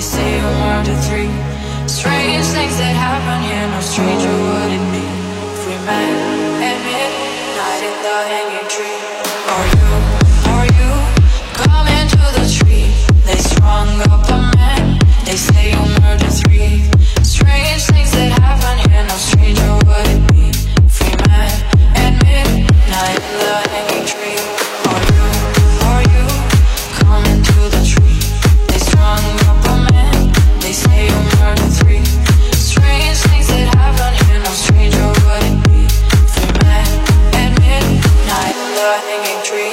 say you're one to three. Strange things that happen here, no stranger would it be if we met at midnight in the hanging tree. Are you coming to the tree? They strung up a man, they say you'll murder three. Strange things that happen here, no stranger would it be if we met at midnight in the hanging tree. Are you coming to the tree? They strung up a man, they say you'll murder three. Strange things that happen here, no stranger would it be if we met at midnight in the hanging tree.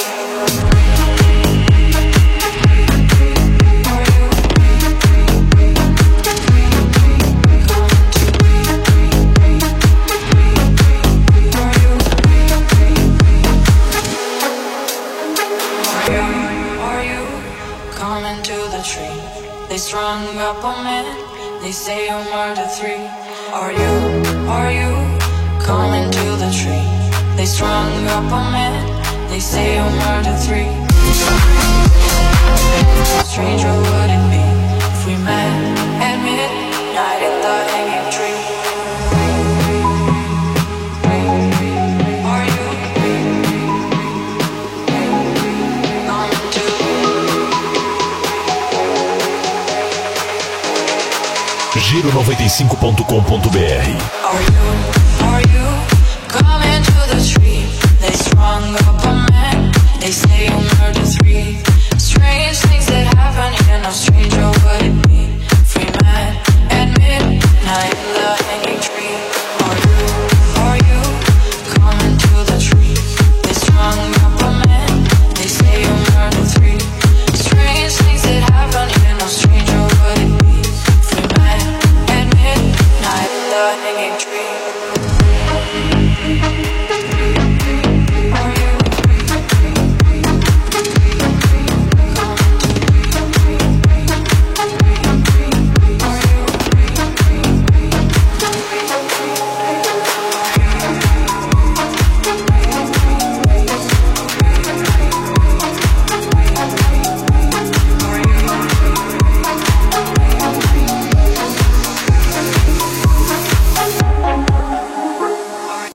They strung up a man, they say you'll murder three. Are you coming to the tree? They strung up a man, they say you'll murder three. Stranger would it be if we met at midnight in the hanging tree? Giro95.com.br. Are you coming to the tree? They strung up a man, they say you'll murder three. Strange things that happen here, no stranger would it be if we met at midnight in the hanging tree. Are you coming to the tree? They strung up a man, they say you'll murder three. Strange things that happen here, no stranger would it be if we met at midnight in the hanging tree.